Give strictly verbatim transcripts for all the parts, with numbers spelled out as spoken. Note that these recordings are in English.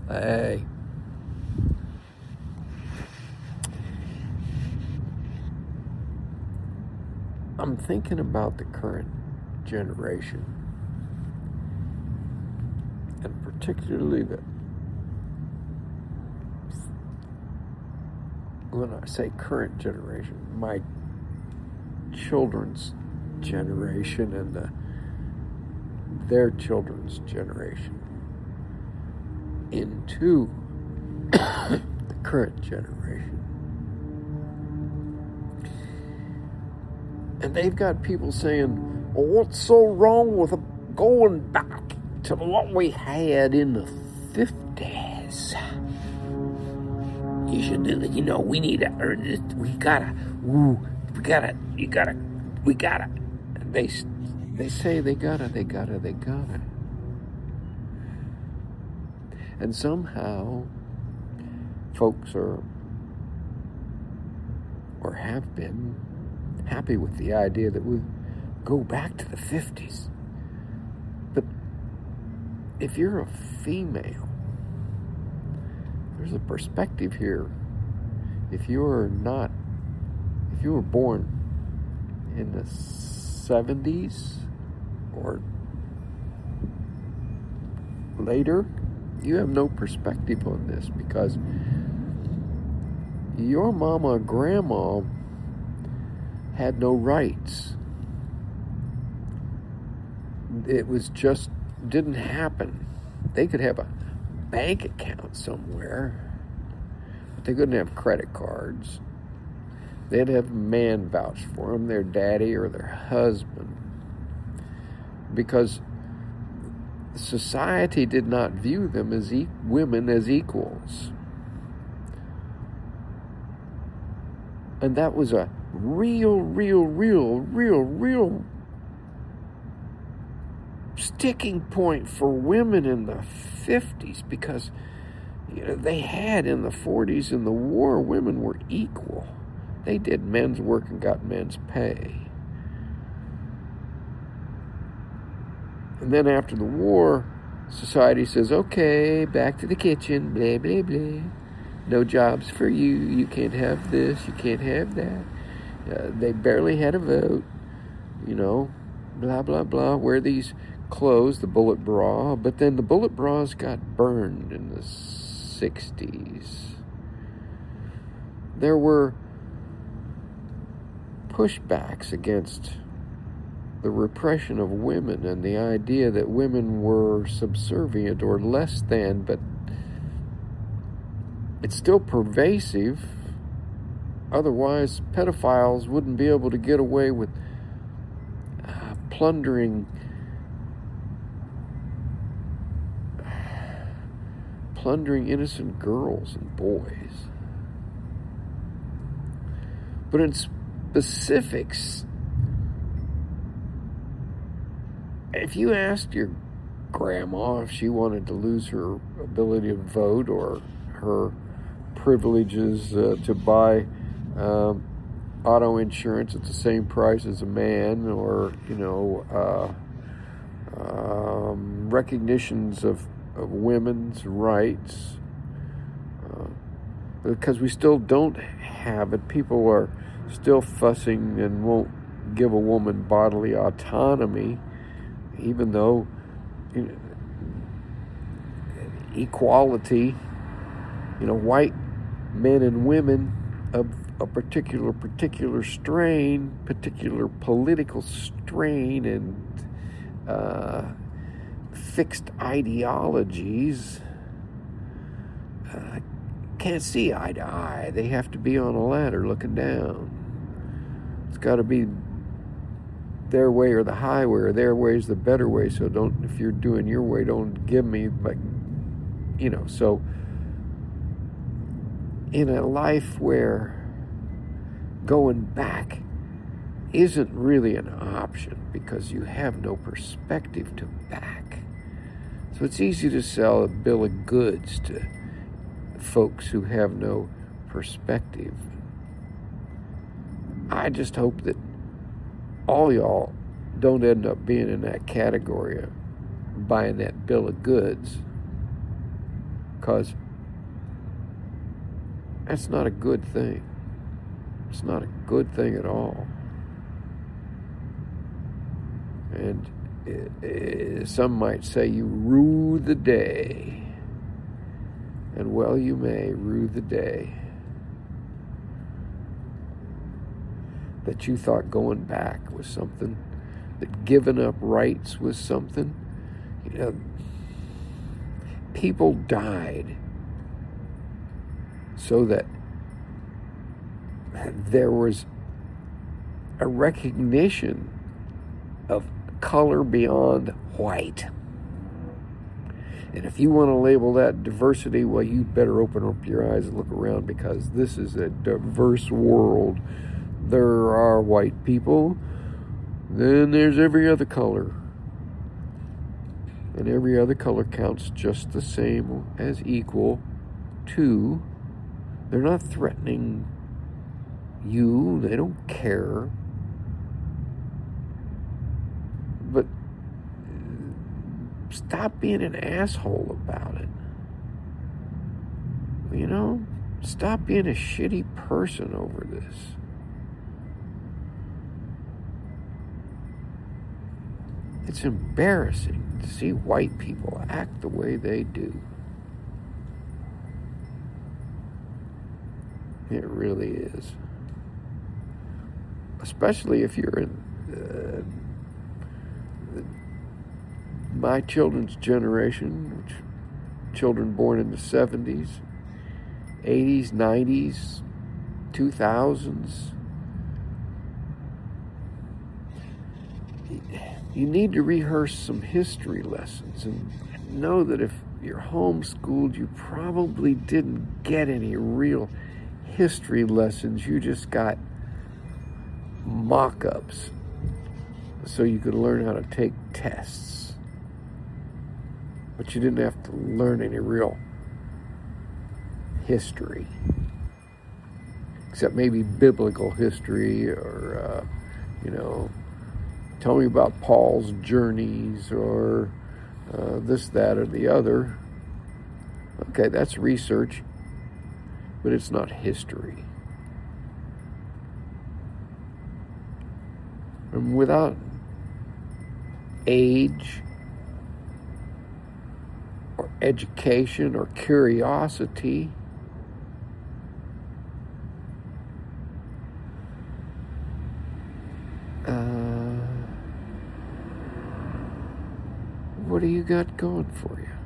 Hey. I'm thinking about the current generation, and particularly the, when I say current generation, my children's generation and the, their children's generation into the current generation. And they've got people saying, well, what's so wrong with going back to what we had in the fifties? You should do it. You know, we need to, we gotta, ooh, we gotta, you gotta, we gotta. They, they say they gotta, they gotta, they gotta. And somehow, folks are, or have been, happy with the idea that we go back to the fifties. But if you're a female, there's a perspective here. If you're not, if you were born in the seventies or later, you have no perspective on this, because your mama or grandma had no rights. It was just, didn't happen. They could have a bank account somewhere, but they couldn't have credit cards. They'd have a man vouch for them, their daddy or their husband, because society did not view them as e- women as equals. And that was a real, real, real, real, real sticking point for women in the fifties, because you know, they had in the forties in the war, women were equal. They did men's work and got men's pay. And then after the war, society says, okay, back to the kitchen, blah, blah, blah. No jobs for you. You can't have this. You can't have that. Uh, they barely had a vote, you know, blah, blah, blah. Wear these clothes, the bullet bra. But then the bullet bras got burned in the sixties. There were pushbacks against the repression of women and the idea that women were subservient or less than, but it's still pervasive. Otherwise, pedophiles wouldn't be able to get away with uh, plundering plundering innocent girls and boys. But in specifics, if you asked your grandma if she wanted to lose her ability to vote or her privileges uh, to buy um, auto insurance at the same price as a man, or you know, uh, um, recognitions of, of women's rights, uh, because we still don't have it. People are still fussing and won't give a woman bodily autonomy, even though you know, equality, you know, white men and women of a particular particular strain, particular political strain, and uh, fixed ideologies uh, can't see eye to eye. They have to be on a ladder looking down. It's got to be their way or the highway, or their way is the better way. So don't, if you're doing your way, don't give me, but you know, so in a life where going back isn't really an option because you have no perspective to back. So it's easy to sell a bill of goods to folks who have no perspective. I just hope that all y'all don't end up being in that category of buying that bill of goods. because that's not a good thing. It's not a good thing at all. And it, it, some might say you rue the day. And well, you may rue the day that you thought going back was something, that giving up rights was something. You know, people died so that there was a recognition of color beyond white. And if you want to label that diversity, well, you better open up your eyes and look around, because this is a diverse world. There are white people, then there's every other color. And every other color counts just the same as equal to. They're not threatening you. They don't care. But stop being an asshole about it. You know? Stop being a shitty person over this. It's embarrassing to see white people act the way they do. It really is. Especially if you're in uh, my children's generation, which children born in the seventies, eighties, nineties, two thousands. You need to rehearse some history lessons and know that if you're homeschooled, you probably didn't get any real history lessons. You just got mock-ups so you could learn how to take tests. But you didn't have to learn any real history, except maybe biblical history or, uh, you know, tell me about Paul's journeys or uh, this, that, or the other. Okay, that's research, but it's not history. And without age or education or curiosity, uh, what do you got going for you?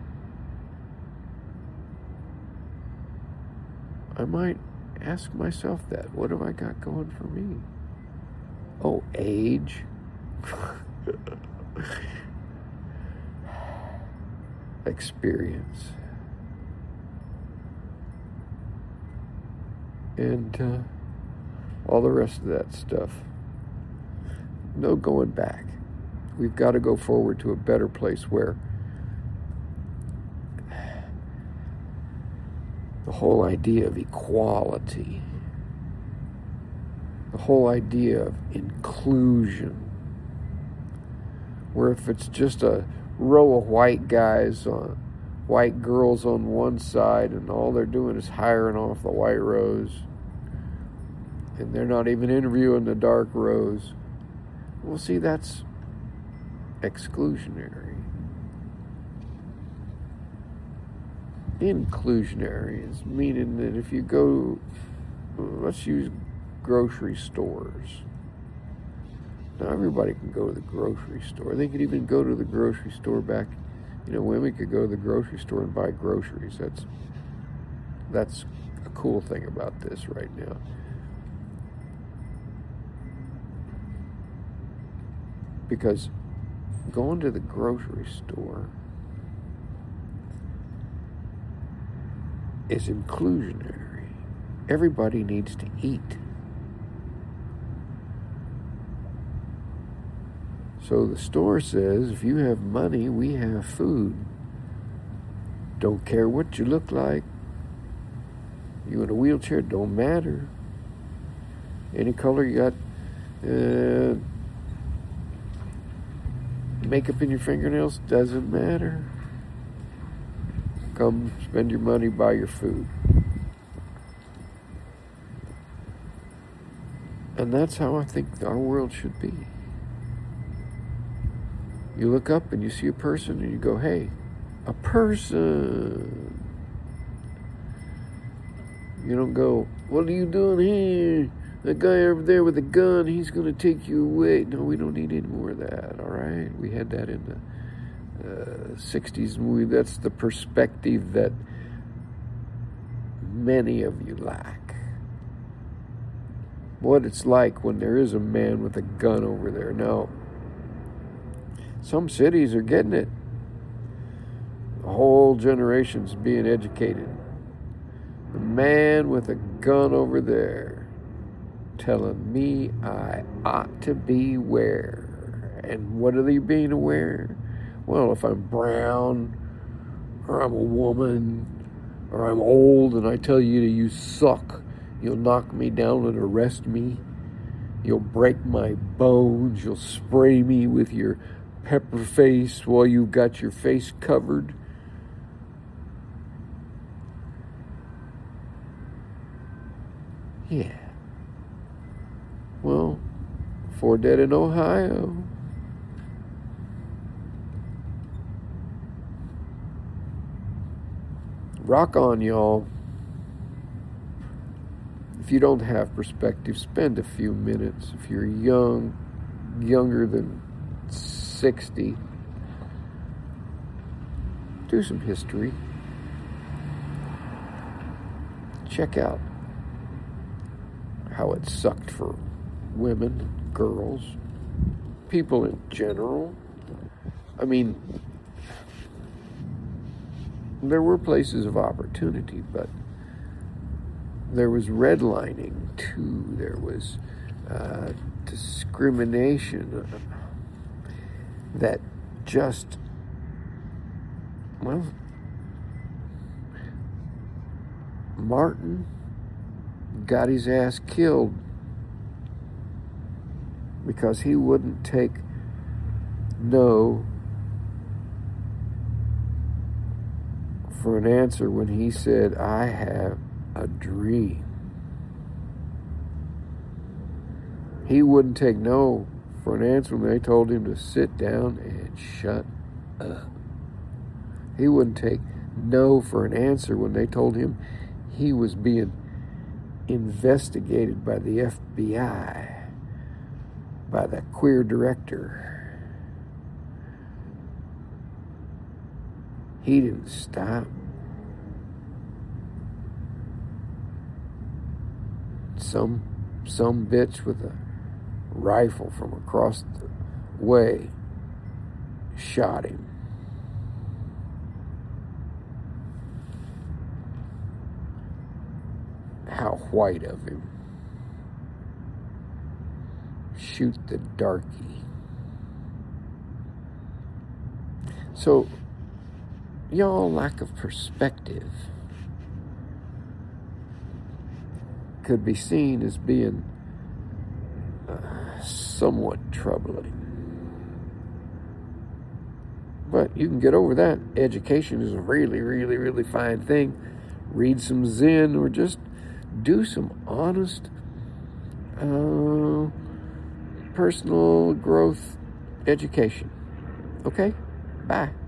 I might ask myself that. What have I got going for me? Oh, age. Experience. And uh, all the rest of that stuff. No going back. We've got to go forward to a better place where the whole idea of equality, the whole idea of inclusion, where if it's just a row of white guys, on, white girls on one side, and all they're doing is hiring off the white rows, and they're not even interviewing the dark rows, well, see, that's exclusionary. Inclusionary is meaning that if you go, let's use grocery stores. Now, everybody can go to the grocery store. They could even go to the grocery store back, you know, women could go to the grocery store and buy groceries. That's, that's a cool thing about this right now. Because going to the grocery store is inclusionary. Everybody needs to eat. So the store says, if you have money, we have food. Don't care what you look like. You in a wheelchair, don't matter. Any color you got, uh, makeup in your fingernails, doesn't matter. come spend your money, buy your food. And that's how I think our world should be. You look up and you see a person and you go, hey, a person. You don't go, what are you doing here? That guy over there with a gun, he's going to take you away. No, we don't need any more of that, all right? We had that in the uh, sixties movie. That's the perspective that many of you lack. What it's like when there is a man with a gun over there. No. Some cities are getting it. A whole generation's being educated. The man with a gun over there telling me I ought to beware. And what are they being aware? Well, if I'm brown, or I'm a woman, or I'm old and I tell you that you suck, you'll knock me down and arrest me. You'll break my bones. You'll spray me with your pepper face while you've got your face covered. Yeah. Well, four dead in Ohio. Rock on, y'all. If you don't have perspective, spend a few minutes. If you're young, younger than sixty, do some history. Check out how it sucked for women, girls, people in general. I mean, there were places of opportunity, but there was redlining too. There was uh, discrimination that just, well, Martin got his ass killed because he wouldn't take no for an answer when he said, I have a dream. He wouldn't take no for an answer when they told him to sit down and shut up. He wouldn't take no for an answer when they told him he was being investigated by the F B I, by the queer director. He didn't stop. Some some bitch with a rifle from across the way shot him. How white of him. Shoot the darky. So, y'all lack of perspective could be seen as being uh, somewhat troubling. But you can get over that. Education is a really, really, really fine thing. Read some Zen or just do some honest uh, personal growth education. Okay? Bye.